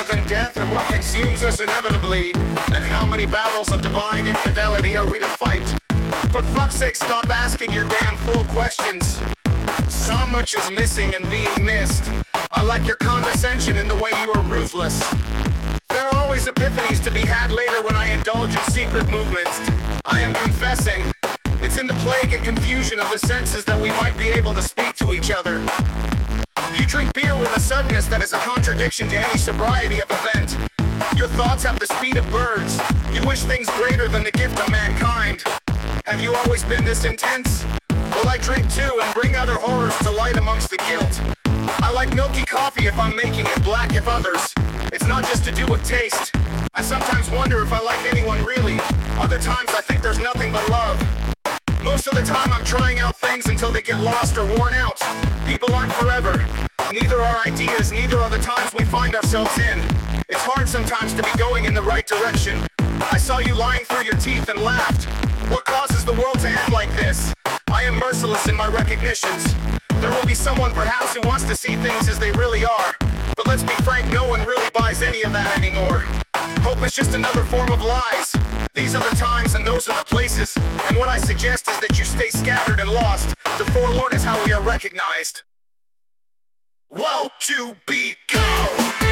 than death and what consumes us inevitably? And how many battles of divine infidelity are we to fight? For fuck's sake, stop asking your damn fool questions. So much is missing and being missed. I like your condescension in the way you are ruthless. There are always epiphanies to be had later when I indulge in secret movements. I am confessing. It's in the plague and confusion of the senses that we might be able to speak to each other. You drink beer with a suddenness that is a contradiction to any sobriety of event. Your thoughts have the speed of birds. You wish things greater than the gift of mankind. Have you always been this intense? Well, I drink too and bring other horrors to light amongst the guilt. I like milky coffee if I'm making it, black if others. It's not just to do with taste. I sometimes wonder if I like anyone really. Other times I think there's nothing but love. Most of the time I'm trying out things until they get lost or worn out. People aren't forever. Neither are ideas, neither are the times we find ourselves in. It's hard sometimes to be going in the right direction. I saw you lying through your teeth and laughed. What causes the world to end like this? I am merciless in my recognitions. There will be someone perhaps who wants to see things as they really are. But let's be frank, no one really buys any of that anymore. Hope is just another form of lies. These are the times and those are the places. And what I suggest is that you stay scattered and lost. The forlorn is how we are recognized. Woe to be go!